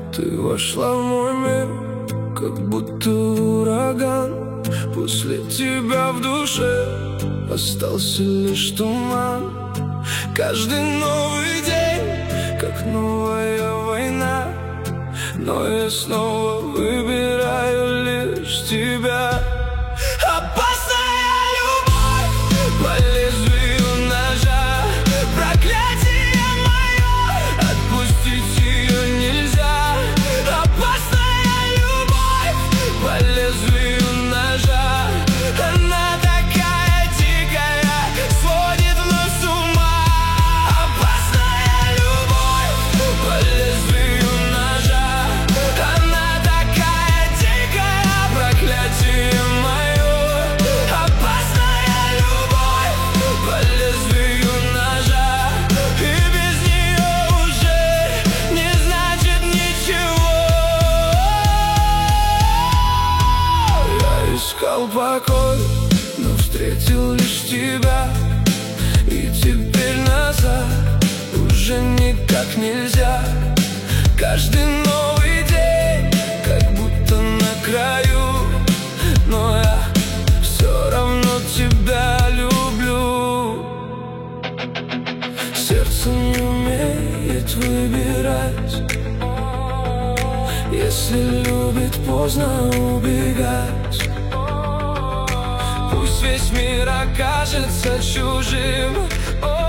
Ты вошла в мой мир, как будто ураган. После тебя в душе остался лишь туман. Каждый новый день, как новая война, но я снова выбираю лишь тебя. Опасная любовь по лезвию ножа, проклятие мое, отпустить ее нельзя. Опасная любовь по лезвию ножа, она такая дикая, сводит вновь с ума. Опасная любовь по лезвию ножа, она такая дикая, проклятие мое. Опасная любовь по лезвию ножа, и без нее уже не значит ничего. Я искал покой, но встретил лишь тебя, и теперь назад уже никак нельзя. Каждый новый день, как будто на краю, но я все равно тебя люблю. Сердце не умеет выбирать, если любит, поздно убегать. Пусть весь мир окажется чужим,